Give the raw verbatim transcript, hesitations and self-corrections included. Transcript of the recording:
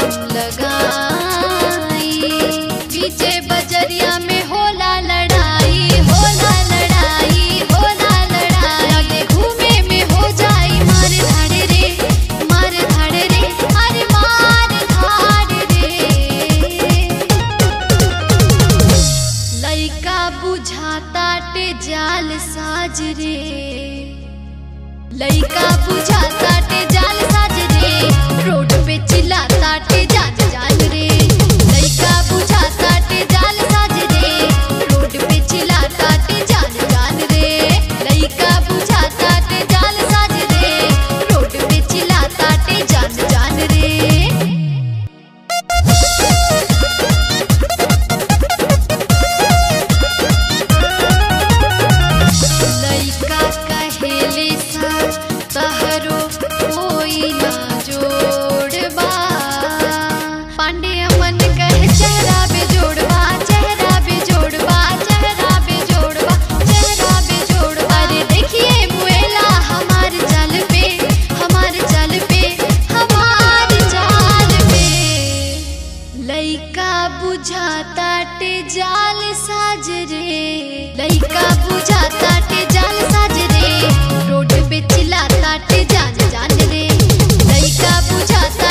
हम लगाई। पीछे बजरिया में होला लड़ाई, होला लड़ाई, होला लड़ाई। आगे घूमे में हो जाई मार धाड़ रे, मार धाड़ रे, अरे मार धाड़ रे। लइका बुझाता टे जाल साज रे, लइका बुझाता टे जाल साज रे। रोड पे चिल्लाता टे जान जान रे, लइका बुझाता टे जाल साज रे। रोड पे चिल्लाता टे जान जान रे, लइका बुझाता टे जाल साज रे। रोड पे चिल्लाता टे जान जान रे। लइका कहेले सा तहरो कोई ना जोड़बा। पांडे अमन कहे चेहरा पे जोड़बा, चेहरा पे जोड़बा, चेहरा पे जोड़बा, चेहरा पे जोड़बा। अरे देखिए मुएला हमार चाल पे, हमार चाल पे, हमार चाल पे। लइका बुझाता टे जाल साज रे, लइका बुझाता टे जाल साज रे। रोड पे चिल्लाता टे जान जान रे, लइका बुझाता